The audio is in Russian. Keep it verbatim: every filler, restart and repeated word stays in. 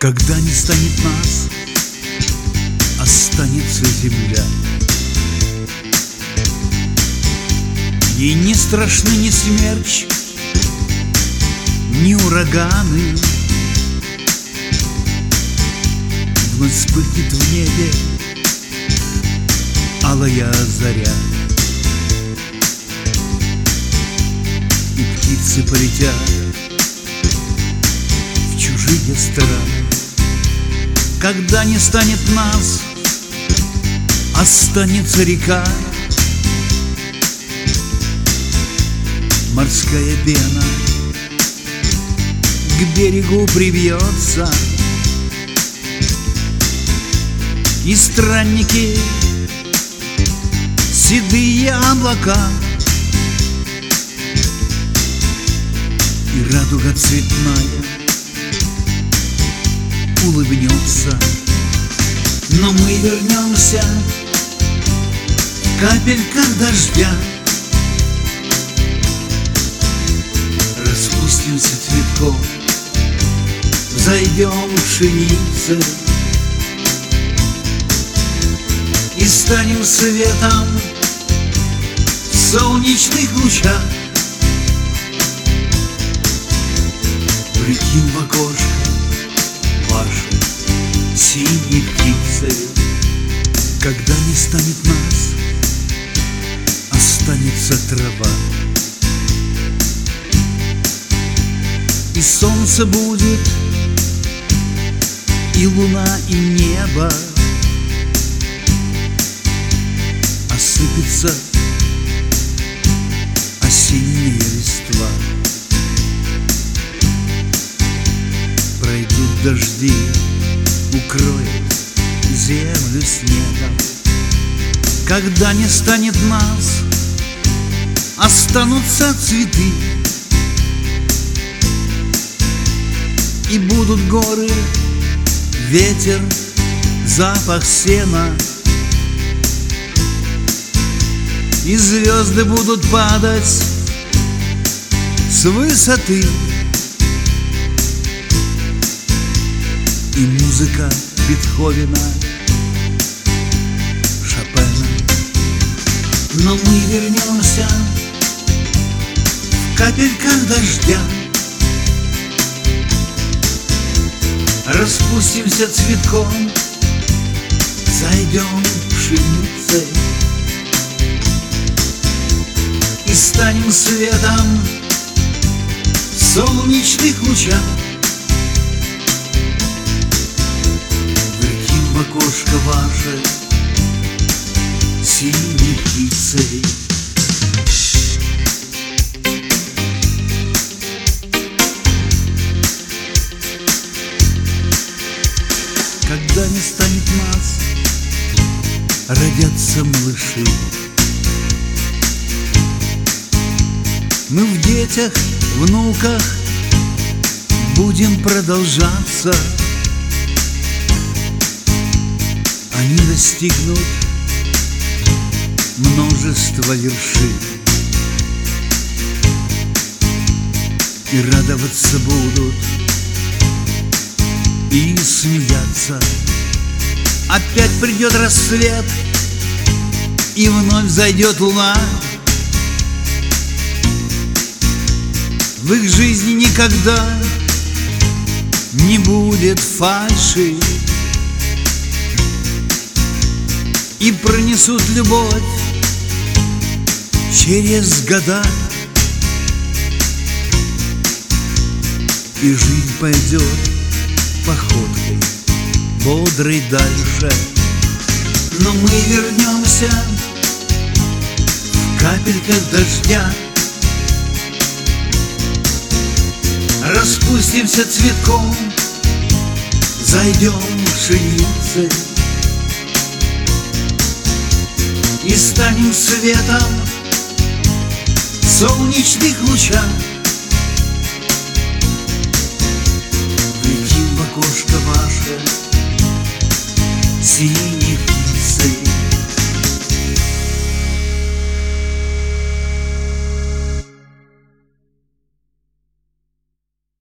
Когда не станет нас, останется земля. Ей не страшны ни смерч, ни ураганы. Вновь вспыхнет в небе алая заря, и птицы полетят в чужие страны. Когда не станет нас, останется река, морская пена к берегу привьется, и странники седые облака, и радуга цветная улыбнется. Но мы вернемся в капельках дождя, распустимся цветком, взойдем пшеницей и станем светом в солнечных лучах. Влетим в окошко вашей синей птицей. Когда не станет нас, останется трава, и солнце будет, и луна, и небо. Осыпется осенняя листва, пройдут дожди, укроют землю снегом. Когда не станет нас, останутся цветы, и будут горы, ветер, запах сена, и звезды будут падать с высоты, и музыка Бетховена, Шопена. Но мы вернемся в капельках дождя, распустимся цветком, зайдем пшеницей и станем светом в солнечных лучах. Влетим в окошко ваше синей птицей. Когда не станет нас, родятся малыши. Мы в детях, внуках будем продолжаться. Они достигнут множества вершин и радоваться будут, и смеяться. Опять придет рассвет, и вновь зайдет луна. В их жизни никогда не будет фальши, и пронесут любовь через года, и жизнь пойдет походкой бодрой дальше. Но мы вернемся в капельках дождя, распустимся цветком, зайдем пшеницей и станем светом в солнечных лучах. Влетим в окошко ваше синее